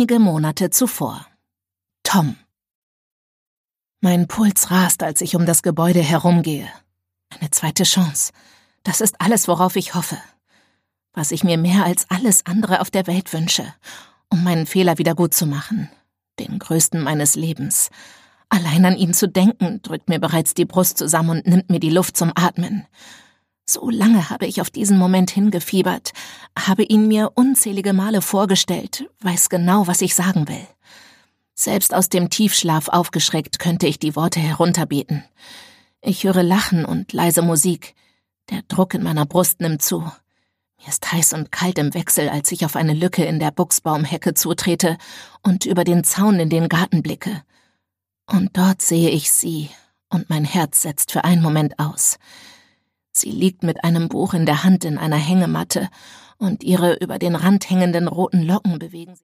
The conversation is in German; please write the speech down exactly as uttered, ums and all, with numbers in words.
Wenige Monate zuvor. Tom. Mein Puls rast, als ich um das Gebäude herumgehe. Eine zweite Chance. Das ist alles, worauf ich hoffe. Was ich mir mehr als alles andere auf der Welt wünsche, um meinen Fehler wieder gut zu machen. Den größten meines Lebens. Allein an ihn zu denken, drückt mir bereits die Brust zusammen und nimmt mir die Luft zum Atmen. So lange habe ich auf diesen Moment hingefiebert, habe ihn mir unzählige Male vorgestellt, weiß genau, was ich sagen will. Selbst aus dem Tiefschlaf aufgeschreckt könnte ich die Worte herunterbeten. Ich höre Lachen und leise Musik. Der Druck in meiner Brust nimmt zu. Mir ist heiß und kalt im Wechsel, als ich auf eine Lücke in der Buchsbaumhecke zutrete und über den Zaun in den Garten blicke. Und dort sehe ich sie, und mein Herz setzt für einen Moment aus. Sie liegt mit einem Buch in der Hand in einer Hängematte, und ihre über den Rand hängenden roten Locken bewegen sich.